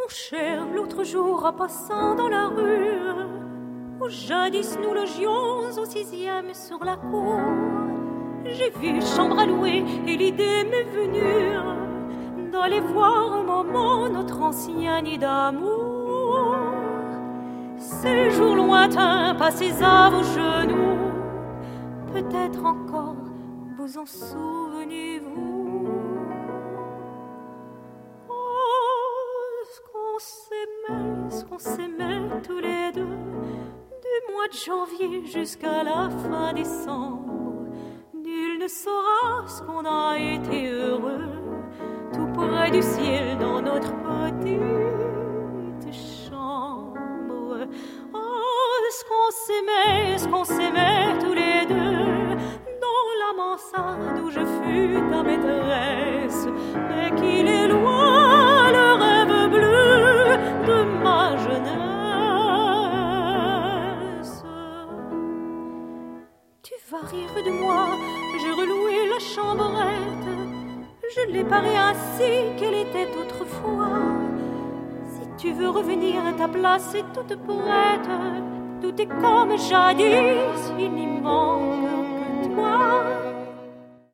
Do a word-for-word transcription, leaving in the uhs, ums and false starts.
cher, l'autre jour en passant dans la rue, où jadis nous logions au sixième sur la cour, j'ai vu chambre à louer et l'idée m'est venue d'aller voir un moment notre ancien nid d'amour. Ces jours lointains passés à vos genoux, peut-être encore vous en souvenez-vous. Oh, ce qu'on s'aimait, ce qu'on s'aimait tous les deux, du mois de janvier jusqu'à la fin décembre. Nul ne saura ce qu'on a été heureux, tout près du ciel dans notre petite chambre. Oh, ce qu'on s'aimait, ce qu'on s'aimait tous les deux, dans la mansarde où je fus ta maîtresse, mais qu'il est loin le rêve bleu de ma jeunesse. Tu vas rire de moi, j'ai reloué la chambrette, je l'ai parée ainsi qu'elle était autrefois. Si tu veux revenir, ta place est toute prête, tout est comme jadis, il n'y manque que toi.